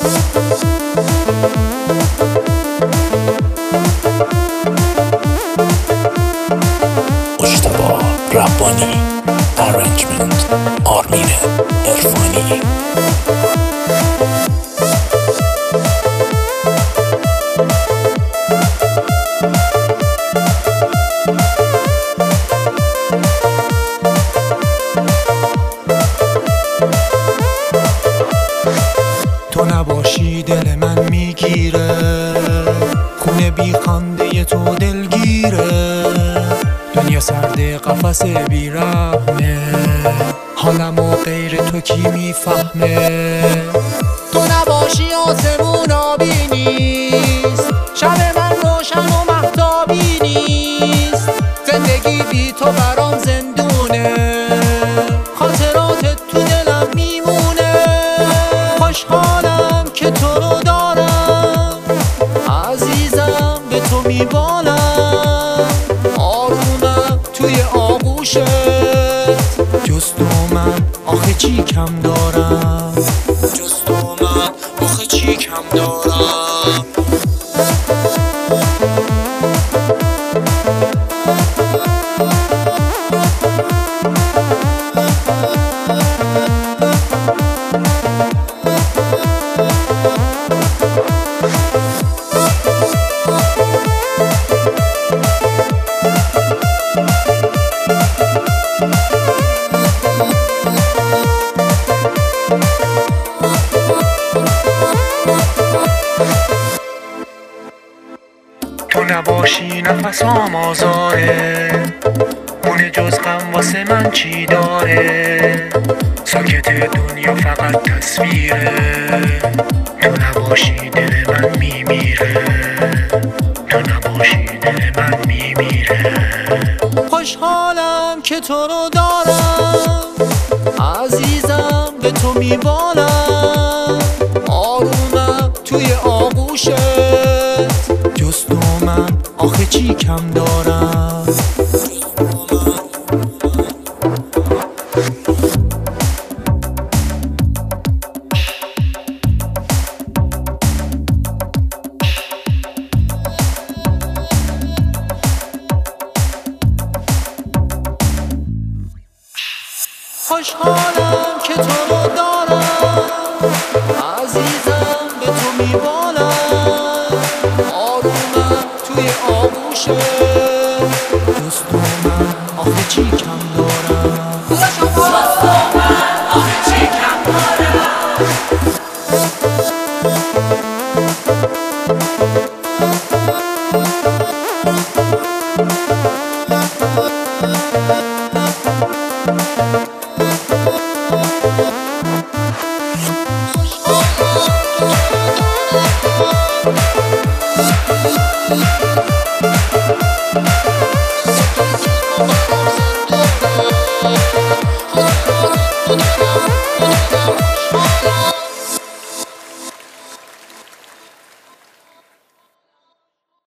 مجتبی ربانی، ارنجمنت آرمین عرفانی. تو نباشی دل من میگیره، خونه بی خنده تو دلگیره، دنیا سرد قفس بیرحمه، حالمو غیر تو کی میفهمه. تو نباشی آسمون آبی نیست، شب من روشن و مهتابی نیست، زندگی بی تو برام زندونه، خاطرات تو دلم میمونه. خوشحالم که تو رو دارم، عزیزم به تو میبالم، آرومم توی آغوشت، جز تو من آخه چی کم دارم، جز تو من آخه چی کم دارم. تو نباشی نفسام آزاره، اون جز غم واسه من چی داره، ساکت دنیا فقط تصویره، تو نباشی دل من میمیره، تو نباشی دل من میمیره. خوشحالم که تو رو دارم، عزیزم به تو میبالم، آرومم توی آغوشت، جز تو من آخه چی کم دارم. خوشحالم که تو رو دارم، عزیزم به تو میبالم، آرومم توی آغوشت، جز تو من آخه چی کم دارم، جز تو من آخه چی کم دارم.